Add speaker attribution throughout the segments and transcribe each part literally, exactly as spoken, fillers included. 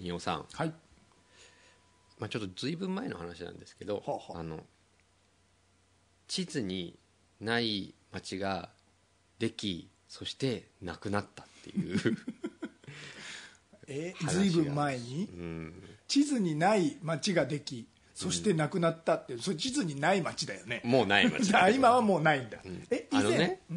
Speaker 1: 仁尾さん、
Speaker 2: はい、
Speaker 1: まあ、ちょっとずいぶん前の話なんですけど、
Speaker 2: はあはあ、
Speaker 1: あの地図にない町ができ、そしてなくなったっていう
Speaker 2: え
Speaker 1: 話が
Speaker 2: ずいぶん前に、
Speaker 1: うん、
Speaker 2: 地図にない町ができ、そしてなくなったって、うん、それ地図にない町だよね。
Speaker 1: もうない町だ
Speaker 2: 今はもうないんだ、うん、え以前
Speaker 1: あのね、
Speaker 2: うん
Speaker 1: うん、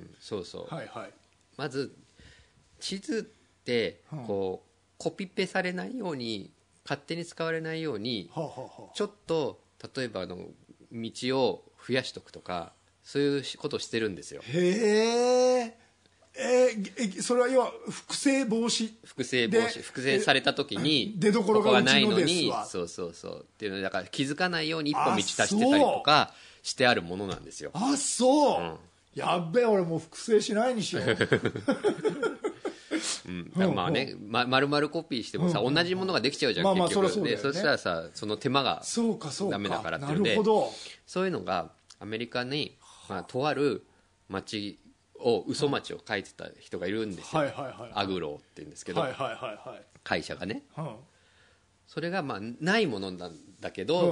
Speaker 1: そうそう、
Speaker 2: はいはい、ま
Speaker 1: まず地図ってこう、うん、コピペされないように、勝手に使われないように、はあはあ、ちょっと例えばあの道を増やしとくとか、そういうことをしてるんですよ。
Speaker 2: へえ。えー、それは要は複製防止、
Speaker 1: 複製防止、複製された時に
Speaker 2: 出どころがうちのですわ、
Speaker 1: そうそうそうっていうのだから、気づかないように一本道足してたりとかしてあるものなんですよ。
Speaker 2: あ、そう、うん、やっべえ、俺もう複製しないにしよう
Speaker 1: うん、だまあね、ま、丸々コピーしてもさ、うん、同じものができちゃうじゃん、まあまあ、結局。そ, う、ね、でそしたらさ、その手間がダメだからっていうので、そういうのがアメリカに、まあ、とある町を嘘町を書いてた人がいるんですよ、はいはいはいはい、アグローっていうんですけど、はいはいはいはい、会社がね、うん、それがまあないものなんだけど、うんうんうん、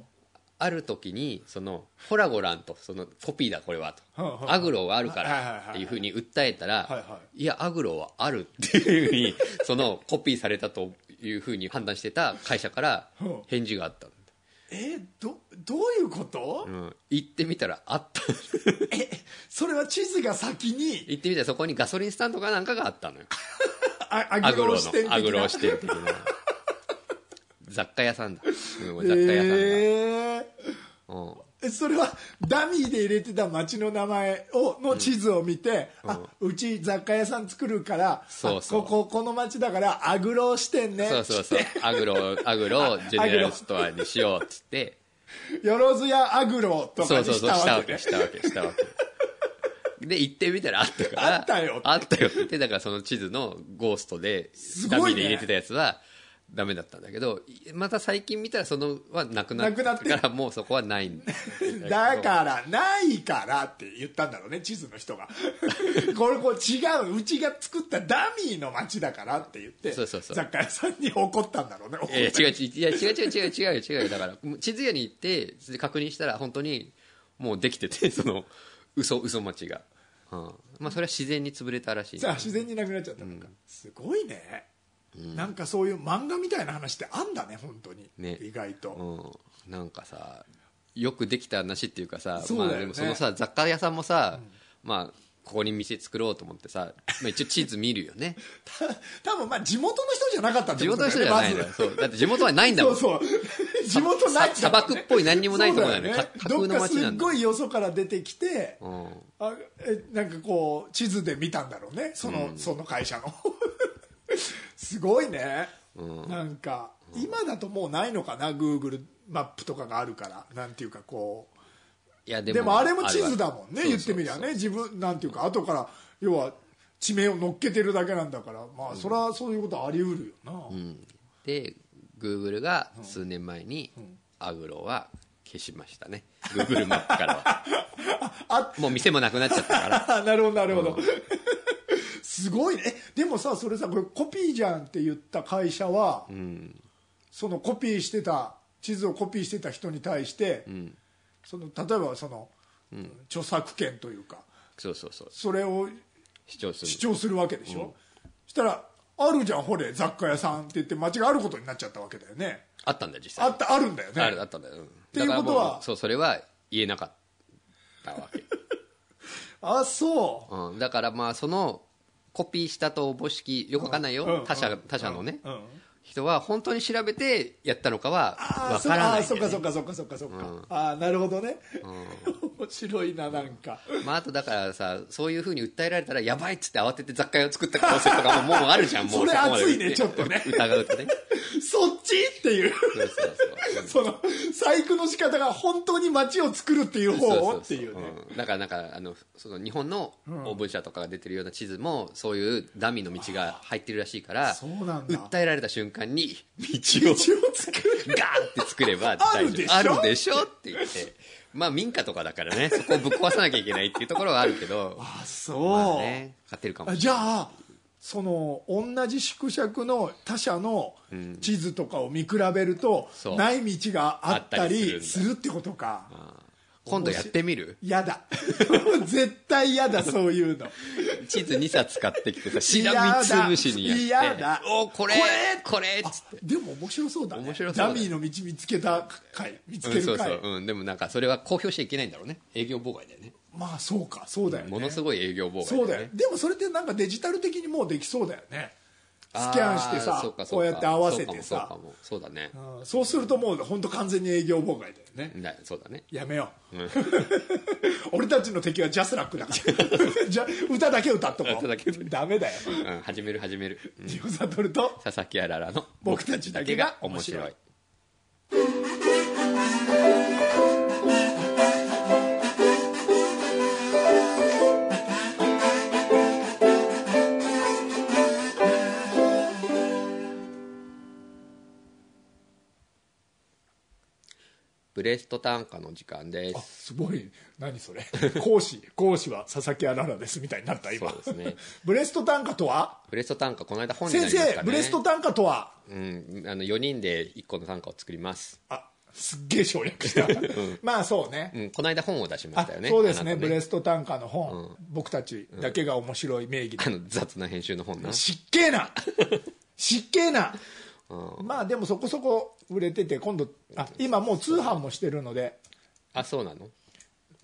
Speaker 1: ある時にそのほらごらんと、そのコピーだこれはと、うんうん、アグローはあるからっていうふうに訴えたら、はいはいはい、いやアグローはあるっていうふうにそのコピーされたというふうに判断してた会社から返事があったんだ。
Speaker 2: えー、ど, どういうこと、
Speaker 1: うん、行ってみたらあった
Speaker 2: え、それは地図が先に
Speaker 1: 行ってみたら、そこにガソリンスタンドかなんかがあったのよ
Speaker 2: アグロー支店的な、
Speaker 1: アグロー支店的な雑貨屋さんだ、うん、雑貨屋さんが、え
Speaker 2: ーうん、それはダミーで入れてた町の名前をの地図を見て、うん、あ、うち雑貨屋さん作るから、そうそう、こここの町だからアグロー支店ね、
Speaker 1: そうそうそうアグローアグロージェネラルストアにしようっつって
Speaker 2: よろずやアグロとかにしたわけ、ね、
Speaker 1: そうそうそうしたわけしたわけしたわけで行ってみたらあったから、
Speaker 2: あったよ
Speaker 1: あったよって、だからその地図のゴーストでダミーで入れてたやつはダメだったんだけど、また最近見たらそのはなくなってからもうそこはないんだ
Speaker 2: だからないからって言ったんだろうね、地図の人がこれこう違う、うちが作ったダミーの街だからって言って、そうそうそう、雑貨屋さんに怒ったんだろうね。
Speaker 1: いや違ういや違う違う違う違う違うだから地図屋に行って確認したら本当にもうできてて、その嘘嘘町が、うん、まあそれは自然に潰れたらしい、ね、
Speaker 2: さあ自然になくなっちゃったのか、うん、すごいね、うん、なんかそういう漫画みたいな話ってあんだね本当に、ね、意外と、
Speaker 1: うん、なんかさよくできた話っていうかさ、そうだよね、まあ、でもそのさ雑貨屋さんもさ、うん、まあここに店作ろうと思ってさ、まあ、一応地図見るよね
Speaker 2: 多分まあ地元の人じゃなかったってことだよね。
Speaker 1: 地元の人じゃないのよ、ま、そうだって地元はないんだもん
Speaker 2: そうそう地元ない、
Speaker 1: 砂漠っぽい何にもないところだよね、架空の街なんだ。
Speaker 2: どっかすっごいよそから出てきて、うん、あえなんかこう地図で見たんだろうね、その、うん、その会社のすごいね、うん、なんか、うん、今だともうないのかな、 Google マップとかがあるから、なんていうかこう、いやでも、でもあれも地図だもんね、言ってみりゃね、自分なんていうか後から要は地名を乗っけてるだけなんだから、まあ、うん、それはそういうことあり得るよな、
Speaker 1: うん、で Google が数年前にアグロは消しましたね、うん、Google マップからはあもう店もなくなっちゃったから
Speaker 2: なるほどなるほど、うん、すごいね。でもさ、それさ、これコピーじゃんって言った会社は、うん、そのコピーしてた地図をコピーしてた人に対して、うん、その例えばその、うん、著作権というか、
Speaker 1: そうそうそう、
Speaker 2: それを
Speaker 1: 主張する
Speaker 2: 主張するわけでしょ、うん、したらあるじゃん、ほれ雑貨屋さんって言って街があることになっちゃったわけだよね。
Speaker 1: あったんだよ実際。
Speaker 2: あったあるんだよね。
Speaker 1: あるあったんだよ、うん、
Speaker 2: っていうことは
Speaker 1: そう、それは言えなかったわけ
Speaker 2: あ、そう、
Speaker 1: うん、だからまあそのコピーしたとおぼしき、よくわかんないよ、うん、他社他社のね、うんうん、人は本当に調べてやったのかはわからない、ね、
Speaker 2: ああそっかそっかそっかそっかそっか、うん、ああなるほどね、うん、面白いな、なんか、
Speaker 1: まあ、あとだからさ、そういうふうに訴えられたらやばいっつって慌てて雑貨屋を作った可能性とかももうあるじゃんもう
Speaker 2: それ熱いねちょっとね
Speaker 1: 疑うとね
Speaker 2: そっちっていうそうそうそう、その細工の仕方が本当に街を作るっていう方をっていうね、
Speaker 1: うん、だからなんかあのその日本のオーブン社とかが出てるような地図もそういうダミーの道が入ってるらしいから、
Speaker 2: そうなんだ、
Speaker 1: 訴えられた瞬間に道を
Speaker 2: 作る
Speaker 1: ガーって作れば大丈夫、あるでしょって言って、まあ民家とかだからね、そこをぶっ壊さなきゃいけないっていうところはあるけど、
Speaker 2: あ、そう、
Speaker 1: まあね、勝てるかもしれない。
Speaker 2: じゃあその同じ縮尺の他社の地図とかを見比べると、うん、ない道があったりするってことか。
Speaker 1: 今度やってみる？
Speaker 2: やだ絶対やだそういうの
Speaker 1: 地図にさつ買ってきてさしらみつぶしにやって
Speaker 2: やだ
Speaker 1: おこれこれっつって
Speaker 2: でも面白そうだね。
Speaker 1: 面白そうだね。
Speaker 2: ダミーの道見つけた回見つける回、うん、そうそう、
Speaker 1: うん、でもなんかそれは公表しちゃいけないんだろうね。営業妨害だよね。
Speaker 2: まあそうかそうだよね。
Speaker 1: ものすごい営業妨害だ
Speaker 2: よね。そうだよ。でもそれってなんかデジタル的にもうできそうだよね。スキャンしてさこうやって合わせてさ
Speaker 1: そう, そう, そうだね、
Speaker 2: うん、そうするともう本当完全に営業妨害だよね。
Speaker 1: だそうだね。
Speaker 2: やめよう、うん、俺たちの敵はジャスラックだからじゃ歌だけ歌っとこう。
Speaker 1: 歌だけ歌
Speaker 2: ダメだよ、
Speaker 1: うん、始める始める。
Speaker 2: ジオサトルと
Speaker 1: 佐々木あららの
Speaker 2: 僕たちだけが面白い。
Speaker 1: ブレスト短歌の時間です。
Speaker 2: あ、すごい。何それ講師講師は佐々木あららですみたいになった今。
Speaker 1: そうですね。
Speaker 2: ブレスト短歌とは？
Speaker 1: ブレスト短歌この間本になりましたね。
Speaker 2: 先生ブレスト短歌とは？
Speaker 1: うん、あのよにんでいっこの短歌を作ります。
Speaker 2: あ、すっげえ省略した、うん、まあそうね、
Speaker 1: うん、この間本を出しましたよね。
Speaker 2: そうですね、ブレスト短歌の本、うん、僕たちだけが面白い名義で、
Speaker 1: あの雑な編集の本な。
Speaker 2: しっけえなしっけえなうん、まあでもそこそこ売れてて今度あ今もう通販もしてるので。
Speaker 1: あ、そうなの？うん、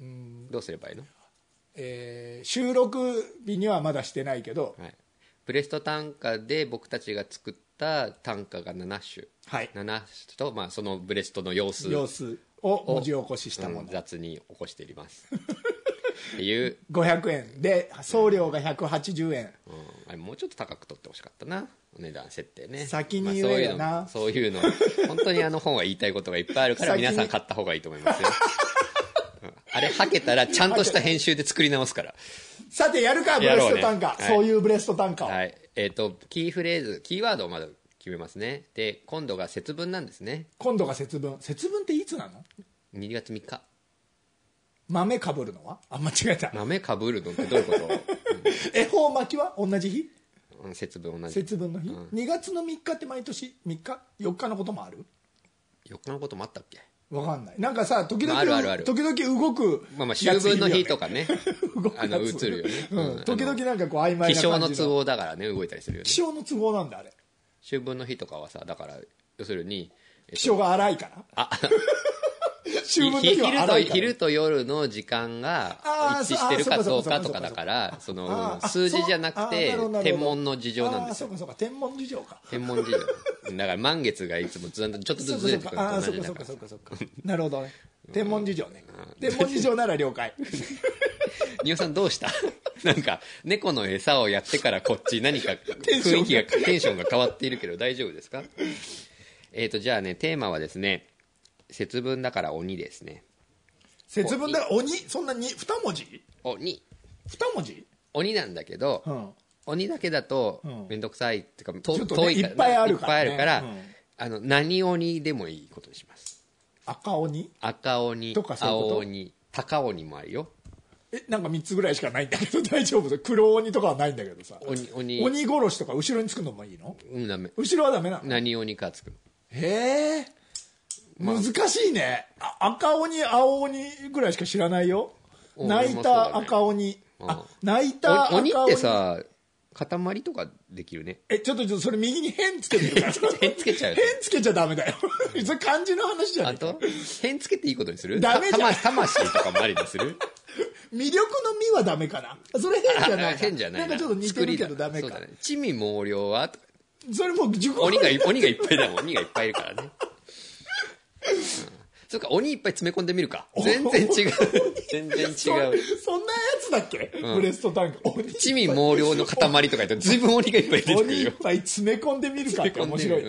Speaker 1: どうすればいいの？
Speaker 2: えー、収録日にはまだしてないけど、
Speaker 1: はい、ブレスト短歌で僕たちが作った短歌がなな種、はい、なな種と、まあ、そのブレストの様子
Speaker 2: 様子を文字起こししたもの、
Speaker 1: うん、雑に起こしていますっていう
Speaker 2: ごひゃくえんで送料がひゃくはちじゅうえん、うん、
Speaker 1: あれもうちょっと高く取ってほしかったな、お値段設定ね。
Speaker 2: 先に言えよな、
Speaker 1: まあ、そういうのそういうの本当にあの本は言いたいことがいっぱいあるから皆さん買った方がいいと思いますよあれはけたらちゃんとした編集で作り直すから。
Speaker 2: さてやるかブレスト短歌、ね、はい、そういうブレスト短歌を、
Speaker 1: はい、えーとキーフレーズキーワードをまだ決めますね。で今度が節分なんですね。
Speaker 2: 今度が節分。節分っていつなの？
Speaker 1: にがつみっか。
Speaker 2: 豆かぶるのは？あ、間違えた。
Speaker 1: 豆かぶるのってどういうこと？うん、
Speaker 2: 恵方巻きは同じ日？
Speaker 1: うん、節分同じ。
Speaker 2: 節分の日、うん、にがつのみっかって毎年みっかよっかのこともある？
Speaker 1: よっかのこともあったっけ？
Speaker 2: わかんない。なんかさ時々、まあ、
Speaker 1: あるあるある
Speaker 2: 時々動く、
Speaker 1: まあまあ秋分の日とかねあの映るよね、
Speaker 2: うん、時々なんかこう曖昧な感じ
Speaker 1: 気象の都合だからね動いたりするよね。
Speaker 2: 気象の都合なんだあれ。
Speaker 1: 秋分の日とかはさだから要するに、
Speaker 2: えっと、気象が荒いからあ
Speaker 1: 秋分の日は荒いから昼と夜の時間が一致してるかどうかとかだからその数字じゃなくて天文の事情なんですよ。
Speaker 2: そうかそうか天文事情か。
Speaker 1: 天文事情だから満月がいつもずっとちょっとずつずれてくると同じだから。
Speaker 2: そうかそうかなるほどね。天文事情ね、うん、天文事情なら了解
Speaker 1: 丹羽さんどうしたなんか猫の餌をやってからこっち何か雰囲気がテンションが変わっているけど大丈夫ですか？えーとじゃあねテーマはですね節分だから鬼ですね。
Speaker 2: 節分だから鬼そんなにに文字？
Speaker 1: 鬼に
Speaker 2: 文字？
Speaker 1: 鬼なんだけど、うん、鬼だけだと面倒くさいっていうか、うん、遠いから、ね、
Speaker 2: いっぱいあるから、ね、
Speaker 1: いっぱいあるから、うん、あの何鬼でもいいことにします。
Speaker 2: 赤鬼？
Speaker 1: 赤鬼とかそういうこと？青鬼高鬼もあるよ。
Speaker 2: えなんかみっつぐらいしかないんだけど大丈夫？黒鬼とかはないんだけどさ。
Speaker 1: 鬼鬼
Speaker 2: 鬼殺しとか後ろにつくのもいいの？
Speaker 1: うんダメ。
Speaker 2: 後ろはダメなの？
Speaker 1: 何鬼かつくの。
Speaker 2: へえ、まあ、難しいね。赤鬼青鬼ぐらいしか知らないよ。泣いた赤鬼、あ泣いた赤鬼
Speaker 1: 鬼ってさ塊とかできるね。
Speaker 2: えちょっとちょっとそれ右に変つけてるから
Speaker 1: 変つけちゃう
Speaker 2: 変つけちゃダメだよそれ漢字の話じゃない。
Speaker 1: あと変つけていいことにする？
Speaker 2: ダメじゃん。
Speaker 1: 魂とかもありにする
Speaker 2: 魅力の実はダメかな。それ変じゃない。
Speaker 1: 変じゃないな。
Speaker 2: なんかちょっと似てるけどダメか。
Speaker 1: そうだね。地味猛量は
Speaker 2: それもう
Speaker 1: 鬼が鬼がいっぱいだもん。鬼がいっぱいいるからね。うん、そうか鬼いっぱい詰め込んでみるか。全然違う全然違う。そ, そんなや
Speaker 2: つだっけ、うん、ブレストタンク。
Speaker 1: 地味猛量の塊とか言って随分鬼がいっぱい出てくるよ。
Speaker 2: 鬼いっぱい詰め込んでみるかって面白い、うん、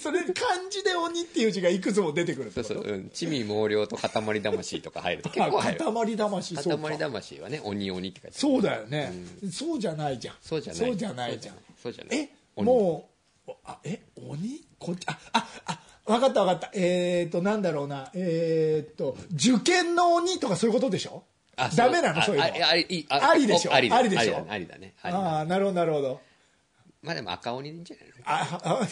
Speaker 2: それ漢字で鬼っていう字がいくつも出てくるってこと。
Speaker 1: そうそう、うん、地味猛量と塊魂とか入ると結構入る。
Speaker 2: 塊魂そうか。
Speaker 1: 塊魂はね鬼鬼って書いてある。
Speaker 2: そうだよね、うん、そうじゃないじゃん。
Speaker 1: そうじゃない
Speaker 2: そうじゃないじゃん。
Speaker 1: そうじゃない。
Speaker 2: えもうあえ鬼こっちあああ分かった分かった。えっとなんだろうなえっと受験の鬼とかそういうことでしょ。あダメなのそういうの。
Speaker 1: あり
Speaker 2: ありでしょ。ありでしょ。
Speaker 1: ありだね。
Speaker 2: ああなるほどなるほど。
Speaker 1: まあでも赤鬼でいいんじゃないの。
Speaker 2: ああ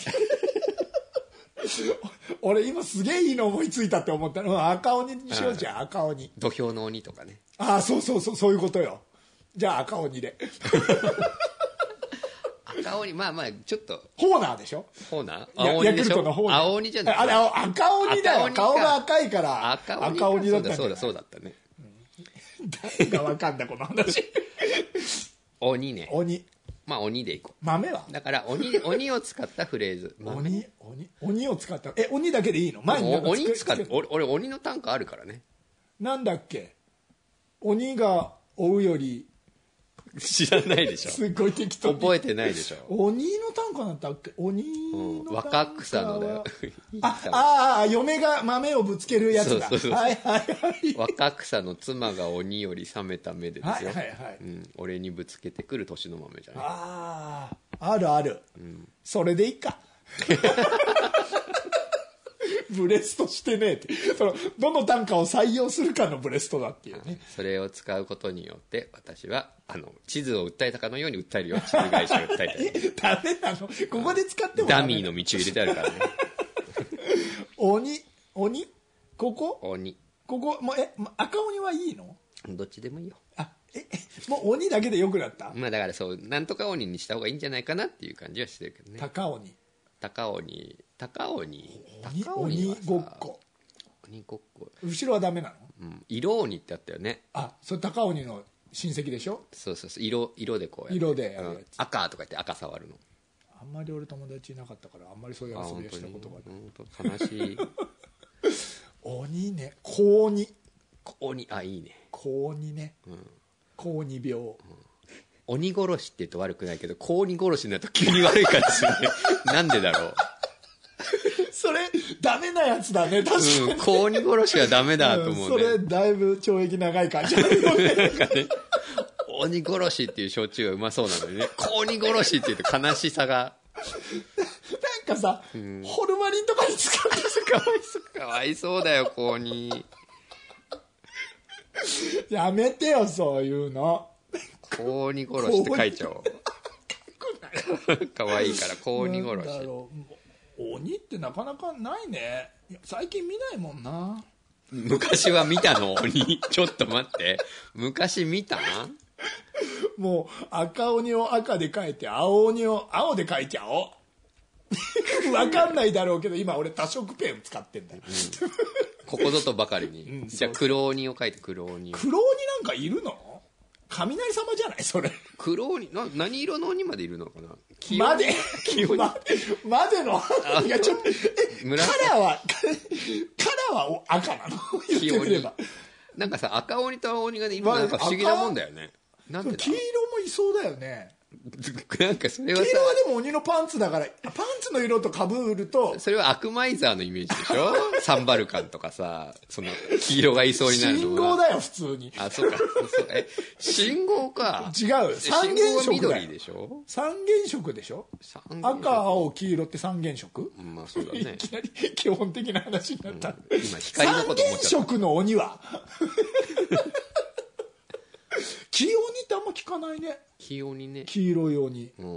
Speaker 2: 俺今すげえいいの思いついたって思ったの。赤鬼にしようじゃん。赤鬼。
Speaker 1: 土俵の鬼とかね。
Speaker 2: ああそうそうそうそういうことよ。じゃあ赤鬼で
Speaker 1: 赤鬼、まあまあちょっと
Speaker 2: ホーナーでしょ。
Speaker 1: ホーナー青鬼でしょ。青鬼じゃない。
Speaker 2: あれ赤鬼だよ。顔が赤いから
Speaker 1: 赤鬼。
Speaker 2: 赤鬼だったんだ。
Speaker 1: そうだそうだったね。
Speaker 2: 誰がわかんだこの話
Speaker 1: 鬼ね。
Speaker 2: 鬼。
Speaker 1: まあ鬼でいこう。
Speaker 2: 豆は
Speaker 1: だから鬼鬼を使ったフレーズ。
Speaker 2: 鬼鬼鬼を使った。え鬼だけでいいの。
Speaker 1: 前に鬼使って。俺俺鬼の単価あるからね。
Speaker 2: なんだっけ。鬼が追うより。
Speaker 1: 知らないでしょ。
Speaker 2: すごい適当。
Speaker 1: 覚えてないでしょ。
Speaker 2: 鬼の短歌だったっけ。鬼の短歌、
Speaker 1: うん、若草のだよ。
Speaker 2: ああ嫁が豆をぶつけるやつだ。そうそうそう、はいはいはい。
Speaker 1: 若草の妻が鬼より冷めた目でですよ。
Speaker 2: はいはいはい、
Speaker 1: うん、俺にぶつけてくる年の豆じゃない。
Speaker 2: あああるある、うん、それでいいかブレストしてねえってそのどの短歌を採用するかのブレストだっていうね。
Speaker 1: それを使うことによって私はあの地図を訴えたかのように訴えるよ。地図会社を訴えたように
Speaker 2: ダメなのここで使っても
Speaker 1: ダミーの道を入れてあるからね
Speaker 2: 鬼鬼ここ
Speaker 1: 鬼
Speaker 2: ここもうえ赤鬼はいいの。
Speaker 1: どっちでもいいよ。
Speaker 2: あえもう鬼だけでよくなった。
Speaker 1: まあだからそうなんとか鬼にした方がいいんじゃないかなっていう感じはしてるけどね。
Speaker 2: 高鬼
Speaker 1: 高鬼高鬼
Speaker 2: 高鬼鬼ごっこ。
Speaker 1: 鬼ごっこ
Speaker 2: 後ろはダメなの。
Speaker 1: うん、色鬼ってあったよね。
Speaker 2: あそれ高鬼の親戚でしょ。
Speaker 1: そうそうそう色色でこうやって
Speaker 2: 色でやるやつ、
Speaker 1: うん、赤とか言って赤触るの。
Speaker 2: あんまり俺友達いなかったからあんまりそういう遊びをしたことが
Speaker 1: ない。悲しい
Speaker 2: 鬼ね小鬼
Speaker 1: 鬼あいいね
Speaker 2: 小鬼ね、うん、小鬼病、うん、
Speaker 1: 鬼殺しって言うと悪くないけど小鬼殺しになると急に悪い感じするねなんでだろう
Speaker 2: それダメなやつだね確かに、うん、
Speaker 1: 小鬼殺しはダメだと思うね、うん、
Speaker 2: それだいぶ懲役長い感じあるよねなんかね
Speaker 1: 鬼殺しっていう焼酎がうまそうなのにね小鬼殺しっていうと悲しさが
Speaker 2: なんかさ、うん、ホルマリンとかに使って
Speaker 1: かわいそうかわいそうだよ小鬼
Speaker 2: やめてよそういうの。
Speaker 1: 小鬼殺しって書いちゃおうかわいいから小鬼殺し。なんだろ
Speaker 2: う鬼ってなかなかないね最近見ないもんな。
Speaker 1: 昔は見たの鬼ちょっと待って昔見た
Speaker 2: もう赤鬼を赤で書いて青鬼を青で書いちゃおう分かんないだろうけど今俺多色ペン使ってんだよ、うん、
Speaker 1: ここぞとばかりに、うん、じゃあ黒鬼を書いて黒鬼
Speaker 2: 黒鬼なんかいるの。雷様じゃないそれ。
Speaker 1: 黒鬼な何色の鬼までいるのかな。
Speaker 2: までままでのいやちょっとえカラーはカラーは赤なの言ってみれば。
Speaker 1: なんかさ赤鬼と青鬼がいるのなんか不思議なもんだよね。なんでだ
Speaker 2: 黄色もいそうだよね。
Speaker 1: なんかそれはさ
Speaker 2: 黄色はでも鬼のパンツだからパンツの色と被ると
Speaker 1: それはアクマイザーのイメージでしょサンバルカンとかさその黄色がいそうになるのは
Speaker 2: 信号だよ普通に。
Speaker 1: あそうかそうえ信号か
Speaker 2: 違う三原色だよ。
Speaker 1: 緑でしょ。
Speaker 2: 三原色でしょ。赤青黄色って三原色。
Speaker 1: まあそうだね。
Speaker 2: いきなり基本的な話になった、うん、
Speaker 1: 今光のこと思っちゃった。
Speaker 2: 三原色の鬼は黄鬼ってあんま聞かないね。
Speaker 1: 黄鬼ね。
Speaker 2: 黄色い鬼、うん、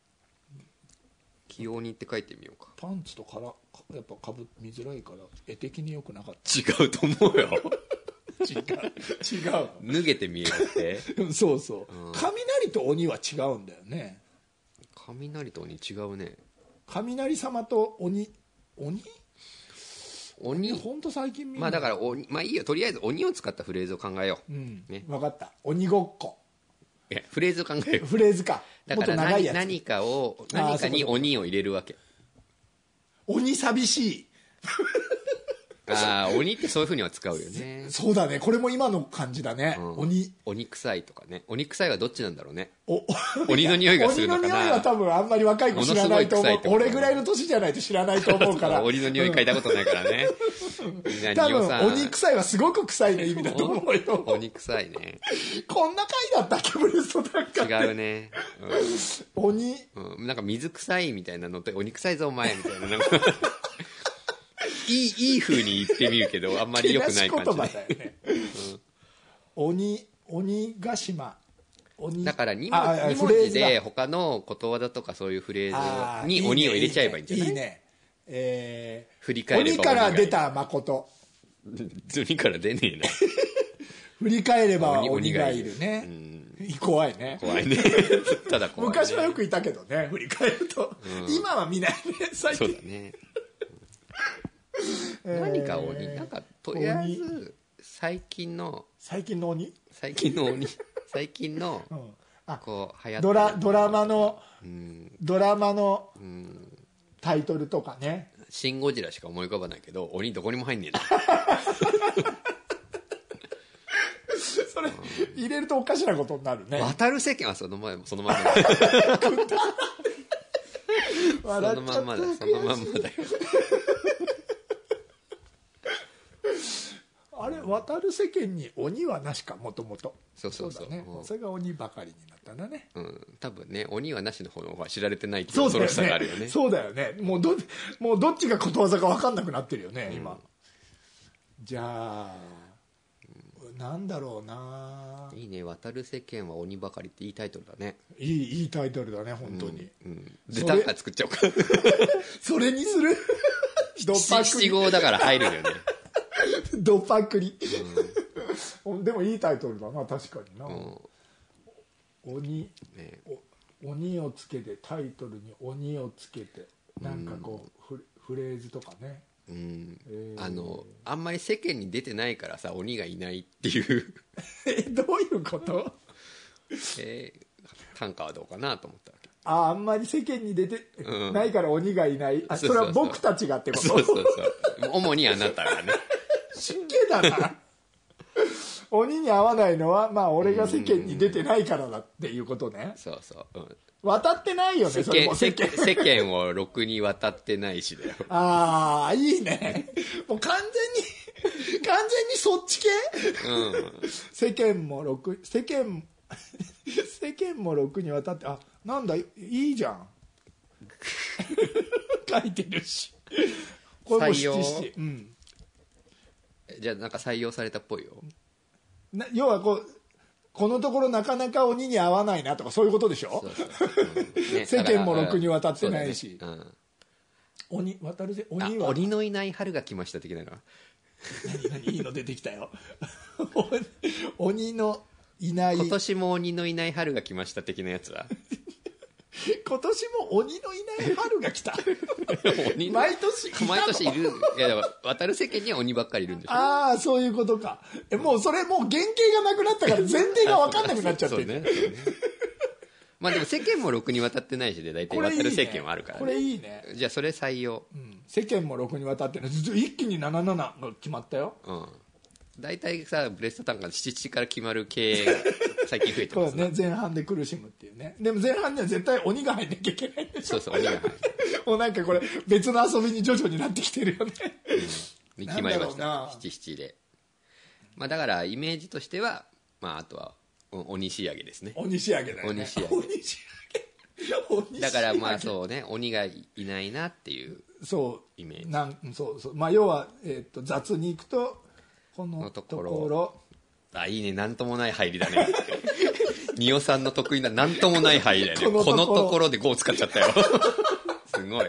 Speaker 1: 黄鬼って書いてみようか。
Speaker 2: パンツとからやっぱかぶ見づらいから絵的に良くなかった。
Speaker 1: 違うと思うよ
Speaker 2: 違う違う
Speaker 1: 脱げて見えるって
Speaker 2: そうそう、うん、雷と鬼は違うんだよね。
Speaker 1: 雷と鬼違うね。
Speaker 2: 雷様と鬼鬼
Speaker 1: 鬼
Speaker 2: 本当最近見る。
Speaker 1: まあだから鬼まあいいよとりあえず鬼を使ったフレーズを考えよう、
Speaker 2: うんね、分かった。鬼ごっこ。
Speaker 1: いやフレーズを考えよう。
Speaker 2: フレーズか。
Speaker 1: だから 何, 何かを何かに鬼を入れるわけ。
Speaker 2: 鬼寂しい
Speaker 1: ああ鬼ってそういうふうには使うよね。
Speaker 2: そうだねこれも今の感じだね、うん、鬼
Speaker 1: 鬼臭いとかね。鬼臭いはどっちなんだろうね。お鬼の匂いがするのかな。
Speaker 2: 鬼の匂いは多分あんまり若い子知らないと思う。俺ぐらいの年じゃないと知らないと思うから
Speaker 1: 鬼の匂い嗅いだことないからね、
Speaker 2: うん、多分鬼臭いはすごく臭いの意味だと思うよ
Speaker 1: 鬼臭いね
Speaker 2: こんな回だったっけブレストなんか
Speaker 1: 違うね、
Speaker 2: うん、鬼、
Speaker 1: うん、なんか水臭いみたいなのって鬼臭いぞお前みたいななんかいいいい風に言ってみるけどあんまり良くない感じで、
Speaker 2: 言葉だよね、うん、鬼鬼ヶ島
Speaker 1: だからに文字、に文字で他のことわざとかそういうフレーズに鬼を入れちゃえばいいんじゃない？
Speaker 2: いいね。えー、
Speaker 1: 振り返れば
Speaker 2: 鬼から出た誠。
Speaker 1: 鬼から出ねえな。
Speaker 2: 振り返れば鬼がいるね。うん、怖いね。
Speaker 1: 怖いね。ただ怖いね。
Speaker 2: 昔はよくいたけどね、振り返ると。うん、今は見ないね、最近。
Speaker 1: そうだね。何か鬼、なんかとりあえず最近の
Speaker 2: 最近の鬼
Speaker 1: 最近の鬼最近の、うん、あこう流行ってる
Speaker 2: ドラドラマの、うん、ドラマの、うん、タイトルとかね。
Speaker 1: シン・ゴジラしか思い浮かばないけど鬼どこにも入んねえな。
Speaker 2: それ入れるとおかしなことになるね。
Speaker 1: 渡る世間はその前もそのまんまだ。そのまんまだそのまんまだよ。
Speaker 2: あれ渡る世間に鬼はなしか、もともと。
Speaker 1: そうそうそう、
Speaker 2: ね、それが鬼ばかりになったんだね。
Speaker 1: うん、多分ね鬼はなしの方が知られてないっていう恐ろしさがあるよね。
Speaker 2: そうだよね。もう ど, もうどっちがことわざか分かんなくなってるよね、うん、今。じゃあ、うん、なんだろうな。
Speaker 1: いいね、渡る世間は鬼ばかりっていいタイトルだね。
Speaker 2: いいいいタイトルだね、本当に。うん、うん、
Speaker 1: で短歌作っちゃおうか。そ
Speaker 2: れにする。
Speaker 1: ドパクリ七五だから入るよね。
Speaker 2: ドパクリ、うん、でもいいタイトルだな、確かにな、うん、鬼、ね、鬼をつけてタイトルに鬼をつけてなんかこう、うん、フレーズとかね、
Speaker 1: うんえー、あのあんまり世間に出てないからさ鬼がいないっていう
Speaker 2: えどういうこと？
Speaker 1: えー、短歌はどうかなと思ったわけ。
Speaker 2: ああんまり世間に出てないから鬼がいない、うん、あそれは僕たちがってこと？
Speaker 1: そうそうそう主にあなたがね。
Speaker 2: 失敬だな。鬼に合わないのはまあ俺が世間に出てないからだっていうことね。
Speaker 1: そうそう、うん、
Speaker 2: 渡ってないよね。
Speaker 1: 世間、世間、世間をろくに渡ってないしだよ。
Speaker 2: ああいいね。もう完全に完全にそっち系、うん、世間もろく世間世間もろくに渡って、あなんだいいじゃん。書いてるしこれも七七、うん、
Speaker 1: じゃあなんか採用されたっぽいよ。
Speaker 2: な要はこうこのところなかなか鬼に合わないなとかそういうことでしょ。そうそう、うんね、世間もろくに渡ってないし、ねうん、鬼渡るぜ鬼は
Speaker 1: 鬼のいない春が来ました的なのは
Speaker 2: 何何いいの出てきたよ。鬼のいない
Speaker 1: 今年も鬼のいない春が来ました的なやつは。
Speaker 2: 今年も鬼のいない春が来た。毎年いたの
Speaker 1: 毎年いる。いや渡る世間には鬼ばっかりいるんでしょ。
Speaker 2: ああそういうことか。えもうそれもう原型がなくなったから前提が分かんなくなっちゃってる。そうね、そうね。
Speaker 1: まあでも世間もろくに渡ってないしで大体渡る世間はあるからね。
Speaker 2: これいいね。
Speaker 1: じゃあそれ採用、
Speaker 2: うん、世間もろくに渡ってない。一気にななななが決まったよ。うん
Speaker 1: 大体さブレスト単価七七から決まる系最近増えてます
Speaker 2: ね。前半で苦しむっていうね。でも前半には絶対鬼が入んなきゃいけないんでしょ。
Speaker 1: そうそう鬼が入る。
Speaker 2: もうなんかこれ別の遊びに徐々になってきてるよね、
Speaker 1: うん、決まりました七七で。まあだからイメージとしてはまああとは鬼仕上げですね。
Speaker 2: 鬼仕上げだよね。
Speaker 1: 鬼仕上げ。鬼仕上げ。だからまあそうね鬼がいないなっていうイメージ。
Speaker 2: なんそうそうまあ要は、えー、と雑にいくとこのところ
Speaker 1: あいいねなんともない入りだね。仁尾さんの得意ななんともない入りだよね。このところでごを使っちゃったよ。すごい。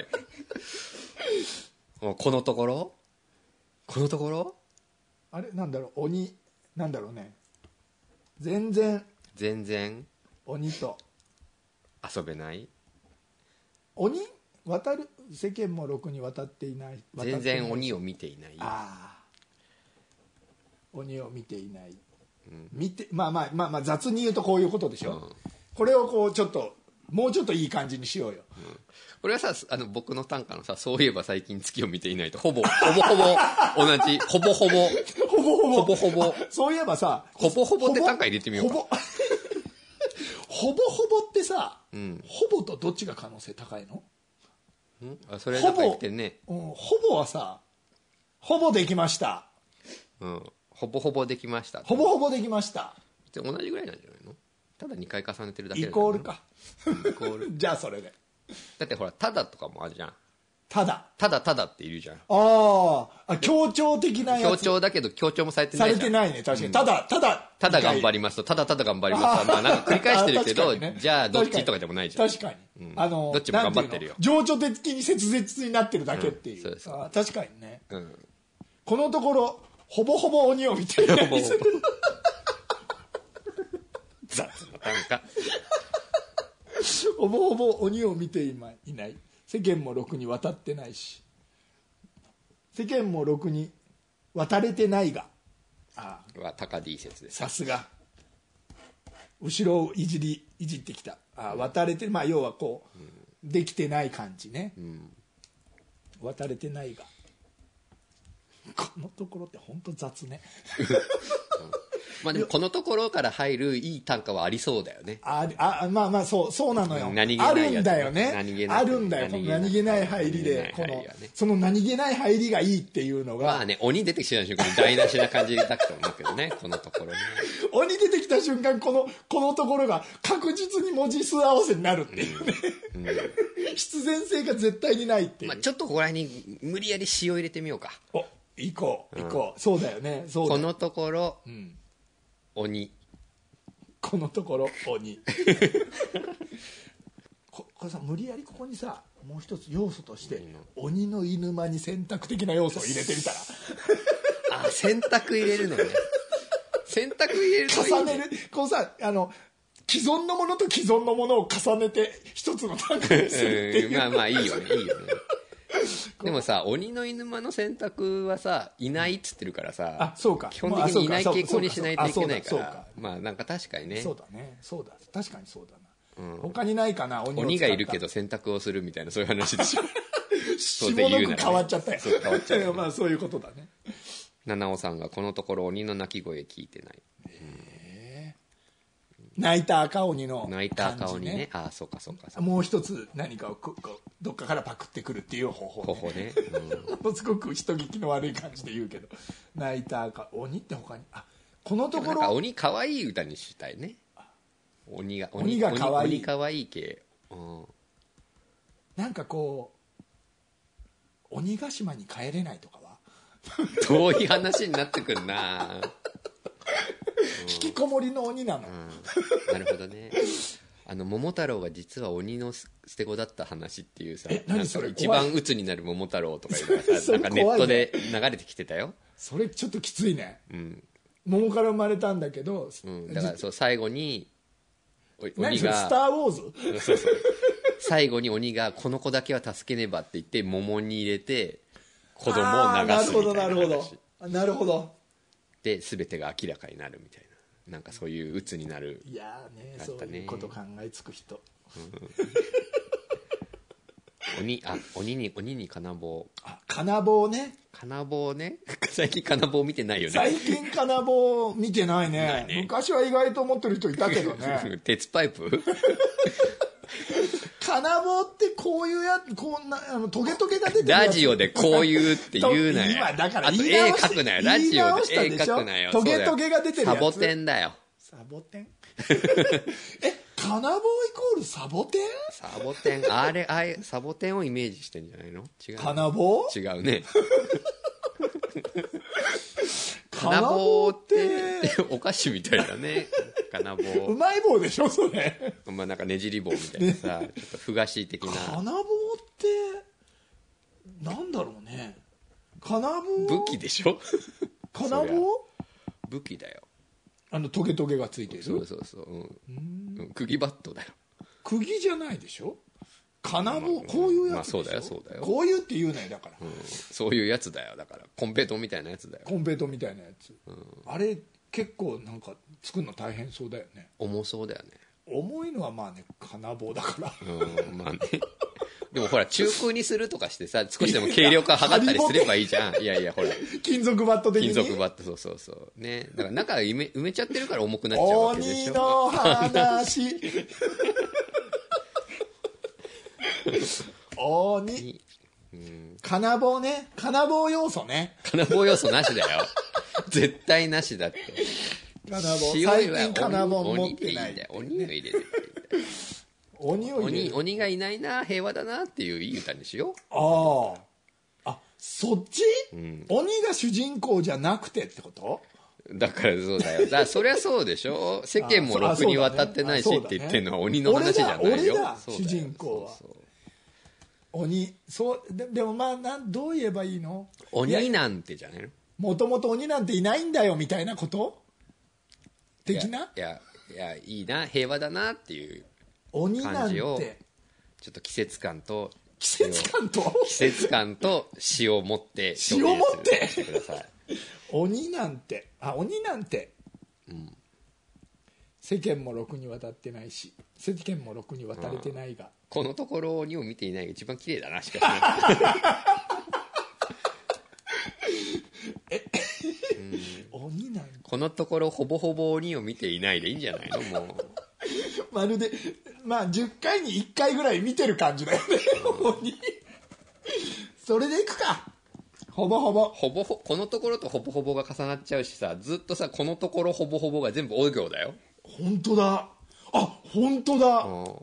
Speaker 1: もうこのところこのところ
Speaker 2: あれなんだろう鬼なんだろうね全然
Speaker 1: 全然
Speaker 2: 鬼と
Speaker 1: 遊べない
Speaker 2: 鬼渡る世間もろくに渡っていない
Speaker 1: 全然鬼を見ていない。
Speaker 2: ああ鬼を見ていない、うん、見てまあまあまあまあ雑に言うとこういうことでしょ、うん、これをこうちょっともうちょっといい感じにしようよ、うん、
Speaker 1: これはさあの僕の短歌のさそういえば最近月を見ていないとほぼほぼほぼ同じほぼほぼ
Speaker 2: ほぼほぼ
Speaker 1: ほぼほぼ
Speaker 2: そういえばさ
Speaker 1: ほぼほぼって短歌入れてみようか。ほぼ
Speaker 2: ほぼほぼってさ、うん、ほぼとどっちが可能性高いの？
Speaker 1: んあそれなんか言ってんね、
Speaker 2: うん、ほぼはさほぼできました、
Speaker 1: うんほぼほぼできました。
Speaker 2: ほぼほぼできました。
Speaker 1: 同じぐらいなんじゃないの？ただにかい重ねてるだけ
Speaker 2: イコールか。
Speaker 1: イコール。
Speaker 2: じゃあそれで。
Speaker 1: だってほらただとかもあるじゃん。
Speaker 2: ただ
Speaker 1: ただただっているじゃん。
Speaker 2: ああ強調的なやつ。
Speaker 1: 強調だけど強調もされてないじゃん。
Speaker 2: されてないね確かに、うん、ただただ
Speaker 1: ただ頑張りますとただただ頑張りますとまあなんか繰り返してるけど、ね、じゃあどっちとかでもないじゃん。
Speaker 2: 確かに、
Speaker 1: うん、あのどっちも頑張ってるよ。
Speaker 2: 情緒的に切実になってるだけっていう、うん、そうそうあ確かにね、うん、このところほぼほぼ鬼を見ていない
Speaker 1: 雑な短歌
Speaker 2: ほぼほぼ鬼を見ていない世間もろくに渡ってないし世間もろくに渡れてないが
Speaker 1: ああは高 D 説です。
Speaker 2: さすが後ろをいじりいじってきたあ渡れてまあ要はこう、うん、できてない感じね、うん、渡れてないがこのところって本当雑ね
Speaker 1: まあでもこのところから入るいい短歌はありそうだよね。
Speaker 2: ああまあまあそうそうなのよ。
Speaker 1: 何気ない
Speaker 2: あるんだよね。
Speaker 1: 何気ない
Speaker 2: あるんだよ。この何気ない入りでこのその何気ない入りがいいっていうのが
Speaker 1: まあね鬼出てきた瞬間に台無しな感じだと思うけどねこのところね
Speaker 2: 鬼出てきた瞬間このこのところが確実に文字数合わせになるっていうね、うんうん、必然性が絶対にないっていう、
Speaker 1: まあ、ちょっとここら辺に無理やり詩を入れてみようか。
Speaker 2: お行こう行こう、うん、そうだよねそうだよ
Speaker 1: このところ、うん鬼
Speaker 2: このところ鬼こ, これさ無理やりここにさもう一つ要素として、うん、鬼の犬間に選択的な要素を入れてみたら
Speaker 1: あ選択入れるのね選択入れるのいい、ね、
Speaker 2: 重ねるこうさあの既存のものと既存のものを重ねて一つの単価にするっていう
Speaker 1: まあまあいいよねいいよねでもさ鬼の犬間の選択はさいないっつってるからさ、
Speaker 2: あそうか
Speaker 1: 基本的にいない傾向にしないといけないからまあなんか確かにね
Speaker 2: そうだねそうだ確かにそうだな、うん、他にないかな 鬼,
Speaker 1: 鬼がいるけど選択をするみたいなそういう話でしょ
Speaker 2: 下の句変わっちゃったよ
Speaker 1: そう変わっちゃう、ね、
Speaker 2: まあそういうことだね。
Speaker 1: 七尾さんがこのところ鬼の鳴き声聞いてない、
Speaker 2: えー、泣いた赤鬼の感じ、ね、
Speaker 1: 泣いた赤鬼ねああそうかそうかそうか
Speaker 2: もう一つ何かをここどっかからパクってくるっていう方法ね、
Speaker 1: 方法ね、
Speaker 2: うん、すごく人聞きの悪い感じで言うけど泣いた赤鬼って他にあこのところ
Speaker 1: なんか鬼かわいい歌にしたいね。鬼が
Speaker 2: 鬼, 鬼がかわいい
Speaker 1: 鬼かわいい系、うん、
Speaker 2: なんかこう鬼ヶ島に帰れないとかは
Speaker 1: 遠い話になってくるな、うん、
Speaker 2: 引きこもりの鬼なの、
Speaker 1: うん、なるほどねあの桃太郎が実は鬼の捨て子だった話っていうさ
Speaker 2: 何それ
Speaker 1: 一番鬱になる桃太郎とかいうのがさなんかネットで流れてきてたよ。
Speaker 2: それちょっときついね、うん、桃から生まれたんだけど、
Speaker 1: うん、だからそう最後に
Speaker 2: 鬼がスター・ウォーズ
Speaker 1: そうそう最後に鬼がこの子だけは助けねばって言って桃に入れて子供を流すみたいな話。
Speaker 2: なるほどなるほどなるほど
Speaker 1: で全てが明らかになるみたいななんかそういう鬱になる。
Speaker 2: いやーねそういうこと考えつく人、
Speaker 1: うん、鬼あ鬼に鬼に金棒
Speaker 2: あ金棒ね
Speaker 1: 金棒ね最近金棒見てないよね。
Speaker 2: 最近金棒見てない ね, ないね昔は意外と思ってる人いたけどね
Speaker 1: 鉄パイプ
Speaker 2: 金棒ってこういうやつこんなあのトゲトゲが出てるやつ
Speaker 1: ラジオでこういうって言うなよ
Speaker 2: 今だから
Speaker 1: あと絵描くなよラジオで絵描くなよ
Speaker 2: トゲトゲが出てるやつ
Speaker 1: サボテンだよ
Speaker 2: サボテンえ金棒イコールサボテン
Speaker 1: サボテンあれあれサボテンをイメージしてんじゃないの。違う
Speaker 2: 金棒
Speaker 1: 違うね金棒ってお菓子みたいだね金棒
Speaker 2: うまい棒でしょそれ
Speaker 1: まあなんかねじり棒みたいなさ、ね、ちょっとふがし的な
Speaker 2: 金棒ってなんだろうね金棒
Speaker 1: 武器でしょ
Speaker 2: 金棒
Speaker 1: 武器だよ
Speaker 2: あのトゲトゲがついてる
Speaker 1: そうそうそう、うんうん、釘バットだよ
Speaker 2: 釘じゃないでしょ金棒、まあ、こういうやつでしょ、まあ、
Speaker 1: そうだよそうだよ
Speaker 2: こういうって言うなよだから、
Speaker 1: うん、そういうやつだよだからコンペイトーみたいなやつだよ
Speaker 2: コンペイトーみたいなやつ、うん、あれ結構なんか作るの大変そうだよね
Speaker 1: 重そうだよね
Speaker 2: 重いのはまあね金棒だから
Speaker 1: うんまあねでもほら中空にするとかしてさ少しでも軽量化測ったりすればいいじゃんいやいやほら
Speaker 2: 金属バット的に
Speaker 1: 金属バットそうそうそうねだから中埋め埋めちゃってるから重くなっちゃうわけでしょ
Speaker 2: 鬼の話鬼、うん、金棒ね金棒要素ね
Speaker 1: 金棒要素なしだよ絶対なしだって
Speaker 2: 金棒最近金棒持ってない
Speaker 1: 鬼を入れて
Speaker 2: 鬼を入れる。
Speaker 1: 鬼、鬼がいないな、平和だなっていういい歌にしよう。
Speaker 2: ああ。あ、そっち、うん、鬼が主人公じゃなくてってこと？
Speaker 1: だからそうだよ。だからそりゃそうでしょ。世間もろくに渡ってないしって言ってるのは鬼の話じゃないよ。
Speaker 2: 俺だ、俺だ主人公は。そうそう、鬼、そうで、でもまあなんどう言えばいいの？
Speaker 1: 鬼なんてじゃねえの？
Speaker 2: もともと鬼なんていないんだよみたいなこと的な？
Speaker 1: いやいやいや、いいな、平和だなっていう
Speaker 2: 鬼なんて
Speaker 1: ちょっと季節感と
Speaker 2: 季節感と
Speaker 1: 季節感と詩を持って
Speaker 2: 詩を持って
Speaker 1: してください。
Speaker 2: 鬼なんて、あ、鬼なんて、うん、世間もろくに渡ってないし、世間もろくに渡れてないが、
Speaker 1: このところ鬼を見ていないが一番綺麗だな、しかし、
Speaker 2: え、うん、鬼なんて
Speaker 1: このところほぼほぼ鬼を見ていないでいいんじゃないの？もう
Speaker 2: まるでまあじゅっかいにいっかいぐらい見てる感じだよね、鬼。それでいくか。ほぼほぼ
Speaker 1: ほぼほこのところとほぼほぼが重なっちゃうしさ、ずっとさ、このところほぼほぼが全部お行だよ。
Speaker 2: 本当だ。あ、本当だ。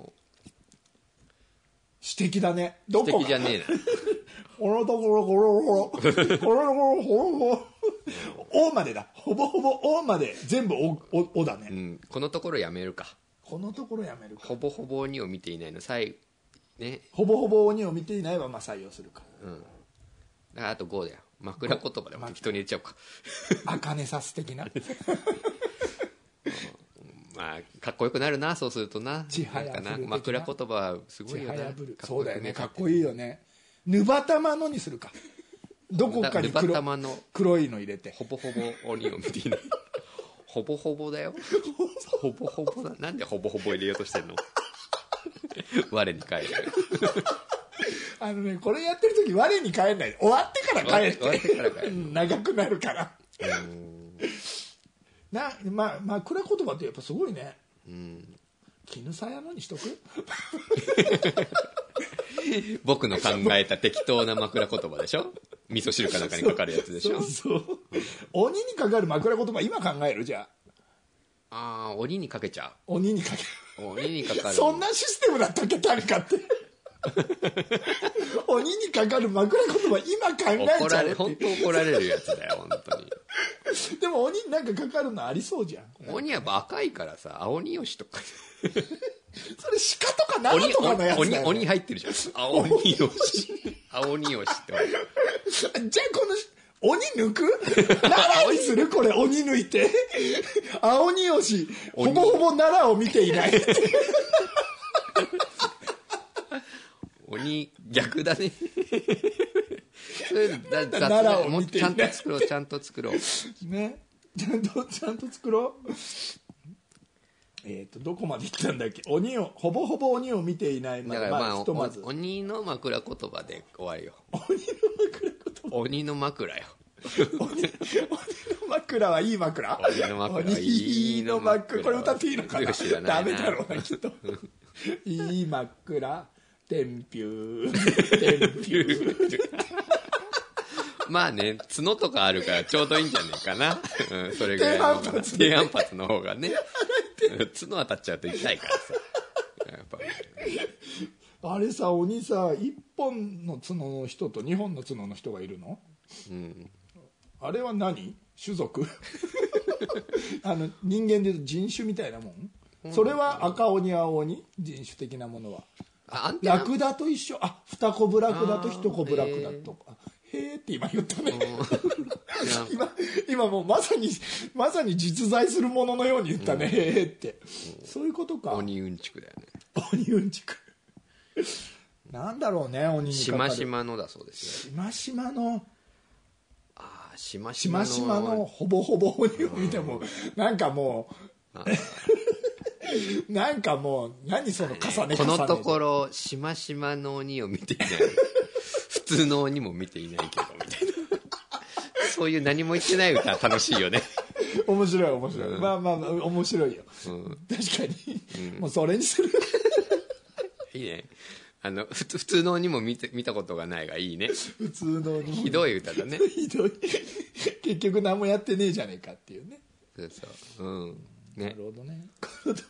Speaker 2: 詩的だね。
Speaker 1: どこ詩的じゃねえな。
Speaker 2: このところこのところこのところほぼほぼおまでだ。ほぼほぼおまで全部おおおだね、
Speaker 1: うん。このところやめるか。
Speaker 2: このところやめるか。
Speaker 1: ほぼほぼ鬼を見ていないの最後ね。
Speaker 2: ほぼほぼ鬼を見ていないはまあ採用するか。うん。
Speaker 1: あとごだよ。枕言葉でも適当に言っちゃおうか。
Speaker 2: あかねさす的な。
Speaker 1: まあかっこよくなるな、そうするとな。
Speaker 2: ちはや
Speaker 1: な枕言葉はすごいよな。
Speaker 2: そうだよね、かっこいいよね。ぬばたまのにするか。どこかに 黒, 黒いの入れて。
Speaker 1: ほぼほぼ鬼を見ていない。ほぼほぼだよ。ほぼほぼだ。なんでほぼほぼ入れようとしてんの？我に返る。
Speaker 2: あのね、これやってる時我に返んない。終わってから帰って。終わってから帰る。長くなるから。な、まあ、枕言葉ってやっぱすごいね。うん。絹さやのにしとく？
Speaker 1: 僕の考えた適当な枕言葉でしょ？味噌汁かなんかにかかるやつでしょ？そうそう。
Speaker 2: 鬼にかかる枕言葉今考える？じゃ
Speaker 1: あ。ああ、鬼にかけちゃ
Speaker 2: う。鬼にかけ
Speaker 1: る。鬼にかかる。
Speaker 2: そんなシステムだったっけ、誰かって。鬼にかかる枕言葉今考えちゃうって。
Speaker 1: 本当怒られるやつだよ、本当に。
Speaker 2: でも鬼になんかかかるのありそうじゃん。
Speaker 1: 鬼はやっぱ赤いからさ、青鬼よしとか。
Speaker 2: それ鹿とかナマとかのやつだよ、ね、
Speaker 1: 鬼, 鬼入ってるじゃん。青鬼よし。青鬼よしって。
Speaker 2: じゃあこの鬼抜く？奈良にする？これ鬼抜いて。青鬼よし。ほぼほぼ奈良を見ていない。
Speaker 1: 鬼逆だね。それだだ
Speaker 2: 奈良を見ていない。
Speaker 1: ちゃんと作ろう、ちゃんと作ろう。
Speaker 2: ね。ちゃんとちゃんと作ろう。えっとどこまで行ったんだっけ。鬼をほぼほぼ鬼を見ていない。
Speaker 1: だからまあ、ひとまず鬼の枕言葉で終わりよ。
Speaker 2: 鬼の枕言葉。
Speaker 1: 鬼の枕よ。
Speaker 2: 鬼, 鬼の枕はいい枕。
Speaker 1: 鬼の枕はいいの枕。
Speaker 2: これ歌っていいのかな。ダメだろうなきっと。いい枕。天平天平。
Speaker 1: まあね、角とかあるからちょうどいいんじゃねえかな。うん、それぐらいの低反発の方がね。角当たっちゃうと痛いからさ。やっ
Speaker 2: ぱあれさ、鬼さ、一本の角の人と二本の角の人がいるの？うん。あれは何？種族？あの人間でいうと人種みたいなもん？うん、それは赤鬼青鬼？人種的なものは。ラクダと一緒。あ、二コブラクダと一コブラクダとか。へーって今言ったね。今今もうまさにまさに実在するもののように言ったね。へーって。そういうことか。
Speaker 1: 鬼うんちくだよね。
Speaker 2: 鬼うんちく。なんだろうね、鬼にかかる。
Speaker 1: しましまのだそうです
Speaker 2: よ。しましまの。
Speaker 1: ああ、しましまの。
Speaker 2: しましまのほぼほぼ鬼を見てもなんかもう。なんかもう何その重ね重ね。
Speaker 1: このところしましまの鬼を見ていない。普通の鬼も見ていないけどみたいな。そういう何も言ってない歌楽しいよね。
Speaker 2: 面白い面白い、うん、まあまあ面白いよ、うん、確かに、うん、もうそれにする。
Speaker 1: いいね。あの普通普通の鬼も見て見たことがないがいいね。
Speaker 2: 普通の鬼
Speaker 1: ひどい歌だね。
Speaker 2: ひどい。結局何もやってねえじゃねえかっていうね。
Speaker 1: そうそう、うんね、
Speaker 2: なるほどね。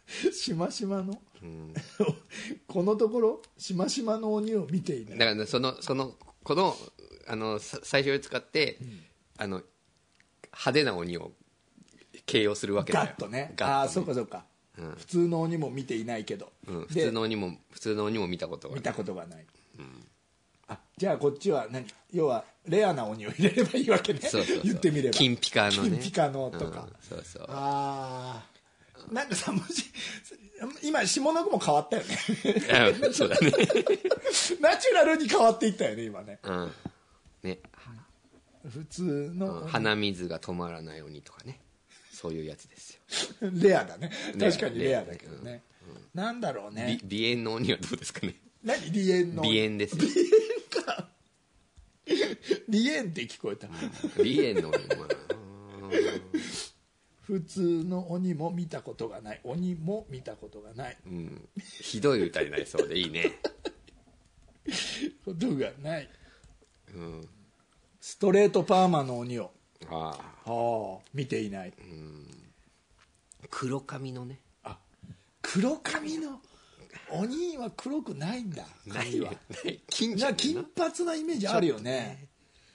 Speaker 2: しましまの、
Speaker 1: うん、
Speaker 2: このところしましまの鬼を見ていない。
Speaker 1: だからそのそのこのあの最初に使って、うん、あの派手な鬼を形容するわけだよ。
Speaker 2: ガッとね。ああ、そうかそうか、うん、普通の鬼も見ていないけど、
Speaker 1: うん、普通の鬼も普通の鬼も見たことがない。
Speaker 2: 見たことがない、うん、あ、じゃあこっちは何、要はレアな鬼を入れればいいわけね。
Speaker 1: そうそうそう、
Speaker 2: 言ってみれば
Speaker 1: 金ピカのね、
Speaker 2: 金ピカのとか、
Speaker 1: うん、そうそう。
Speaker 2: ああ、なんかさ、もし今下の句も変わったよね。
Speaker 1: そうだね。
Speaker 2: ナチュラルに変わっていったよね今ね。
Speaker 1: うん、ね、
Speaker 2: 普通の、
Speaker 1: うん、鼻水が止まらない鬼とかね、そういうやつですよ。
Speaker 2: レアだね、確かにレアだけどね、うんうん、なんだろうね。
Speaker 1: 鼻炎の鬼はどうですかね。
Speaker 2: 何鼻炎の
Speaker 1: 鼻炎ですよ。
Speaker 2: 鼻炎か。鼻炎って聞こえた、うん、
Speaker 1: 鼻炎の鬼も
Speaker 2: 普通の鬼も見たことがない、鬼も見たことがない、
Speaker 1: うん、ひどい歌になりそうでいいね。
Speaker 2: ことがない、
Speaker 1: うん、
Speaker 2: ストレートパーマの鬼を
Speaker 1: あ
Speaker 2: あ見ていない、
Speaker 1: うん、黒髪のね、
Speaker 2: あ、黒髪の鬼は黒くないんだ。
Speaker 1: ないわ、ない
Speaker 2: 金金髪なイメージあるよね。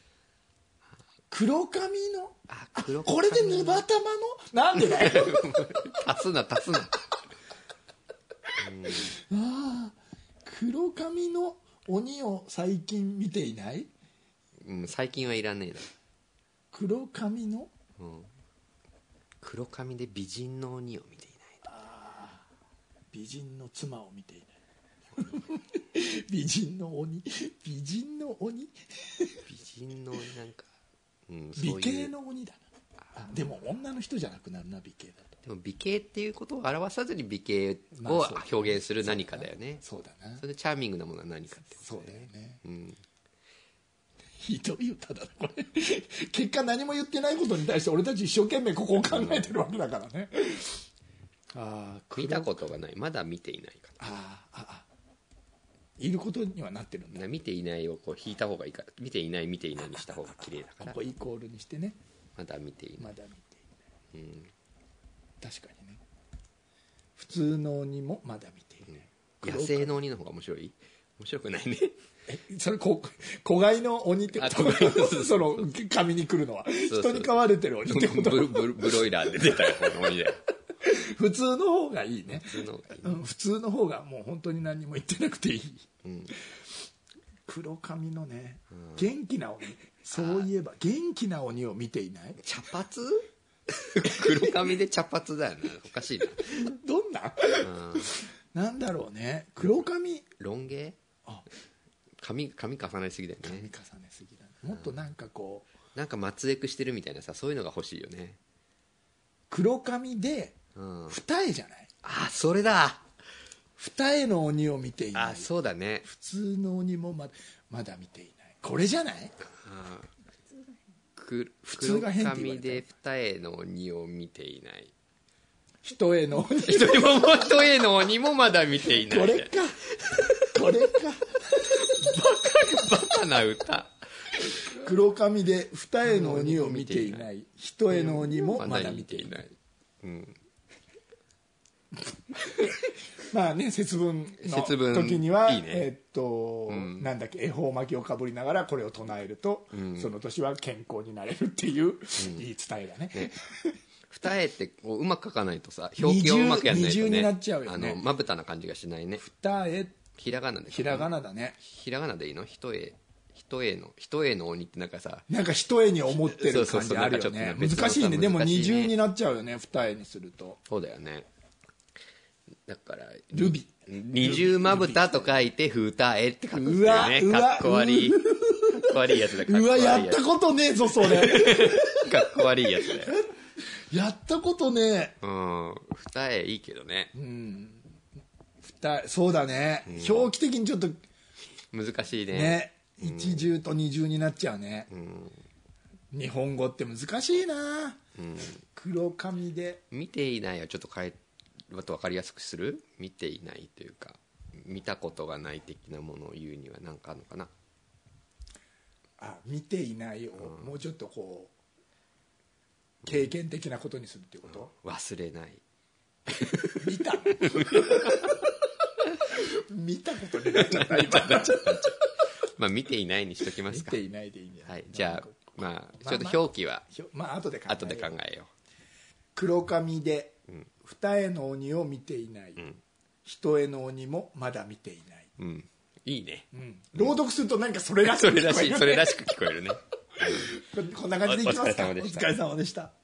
Speaker 2: 黒髪の、あ、黒髪、これでヌバタマの、なんでだよ。
Speaker 1: 足すな足すな、
Speaker 2: うん、ああ、黒髪の鬼を最近見ていない、
Speaker 1: うん、最近はいらねえな。
Speaker 2: 黒髪の、
Speaker 1: うん、黒髪で美人の鬼を見ていない。
Speaker 2: あ、美人の妻を見ていない。美人の鬼、美人の鬼、
Speaker 1: 美人のなんか、うん、
Speaker 2: 美形の鬼だな。あ、でも女の人じゃなくなるな、美形だと。
Speaker 1: でも美形っていうことを表さずに美形を表現する何かだよね。
Speaker 2: そうだな。
Speaker 1: それでチャーミングなものは何かって、ね、
Speaker 2: そうだよね、
Speaker 1: うん、
Speaker 2: ひどい歌だなこれ。結果何も言ってないことに対して俺たち一生懸命ここを考えてるわけだからね。
Speaker 1: あ、見たことがない、まだ見ていないかな。
Speaker 2: ああ、あ、いることにはなってるんだ。
Speaker 1: 見ていないをこう引いた方がいいから、見ていない見ていないにした方が綺麗だから、
Speaker 2: ここイコールにしてね、
Speaker 1: まだ見ていない、
Speaker 2: まだ見ていない、うん、確かにね。普通の鬼もまだ見ていない、
Speaker 1: うん、野生の鬼の方が面白い、面白くないね。
Speaker 2: え、それこ子飼いの鬼ってこと？その髪に来るのは人に飼われてる鬼ってこと？
Speaker 1: ブ, ブ, ブロイラーで出たよこの鬼で。
Speaker 2: 普通の方がいいね。
Speaker 1: 普通の方がいい、ね、
Speaker 2: うん、普通の方がもう本当に何も言ってなくていい、
Speaker 1: うん、
Speaker 2: 黒髪のね、うん、元気な鬼、そういえば元気な鬼を見ていない。
Speaker 1: 茶髪黒髪で茶髪だよね、おかしいな。
Speaker 2: どんな、うん、なんだろうね、黒髪、
Speaker 1: ロン毛、あ、髪, 髪重ねすぎだよね。
Speaker 2: 髪重ねすぎだね。もっとなんかこう、
Speaker 1: うん、なんか松エクしてるみたいなさ、そういうのが欲しいよね。
Speaker 2: 黒髪で二重じゃない、
Speaker 1: うん、あ、それだ、
Speaker 2: 二重の鬼を見ていない。
Speaker 1: あ、そうだね。
Speaker 2: 普通の鬼も ま, まだ見ていない、これじゃない。
Speaker 1: あ、く黒髪で二重の鬼を見ていない、
Speaker 2: 一重の鬼
Speaker 1: 一重の鬼もまだ見ていない。
Speaker 2: これかこれか
Speaker 1: バカバカな歌。
Speaker 2: 黒髪で二重の鬼を見ていない、一重の鬼もまだ見ていない、うん、まあね、節分の時には、いいね、えー、っと、うん、なんだっけ、恵方巻きをかぶりながらこれを唱えると、うん、その年は健康になれるっていう、うん、いい伝えだね。ね、
Speaker 1: 二重ってこううまく書かないとさ、表記をうまくやらないとね、
Speaker 2: 二重になっちゃうよね。
Speaker 1: あのまぶたな感じがしないね。
Speaker 2: 二重、
Speaker 1: ひらがなで、
Speaker 2: ひらがなだね。
Speaker 1: ひらがなでいいの？一重、一重の一重の鬼ってなんかさ、
Speaker 2: なんか一重に思ってる感じあるよね。難しいね。でも二重になっちゃうよね、二重にすると。
Speaker 1: そうだよね。だから
Speaker 2: ルビ
Speaker 1: 二重まぶたと書いて二重って書くんだよね。かっこ悪い、かっこ悪いやつだ。
Speaker 2: うわ、やったことねえぞそれ。
Speaker 1: かっこ悪いやつだよ。
Speaker 2: やったことね
Speaker 1: え。うん、二重いいけどね。
Speaker 2: うん、二重、そうだね、うん、表記的にちょっと
Speaker 1: 難しいね。
Speaker 2: ね、一重と二重になっちゃうね、うん、日本語って難しいな、うん、黒髪で
Speaker 1: 見ていないはちょっと変えもっと分かりやすくする。見ていないというか、見たことがない的なものを言うには何かあるのかな。
Speaker 2: あ、見ていないをもうちょっとこう、うん、経験的なことにするっていうこと、
Speaker 1: うん、忘れない。
Speaker 2: 見た見たことになっちゃった今
Speaker 1: まあ見ていないにしときますか。
Speaker 2: 見ていないでいいんじゃない、
Speaker 1: はい、じゃあまあちょっと表記は
Speaker 2: まあ、まあ、後で考えよう。
Speaker 1: 後で考えよう。
Speaker 2: 黒髪で二重の鬼を見ていない、うん、一重の鬼もまだ見ていない、
Speaker 1: うん、いいね、
Speaker 2: うん、朗読するとなんかそれらしく聞こえる、ね、
Speaker 1: それらしく聞こえるね
Speaker 2: こんな感じでいきますか。お疲れ様でした。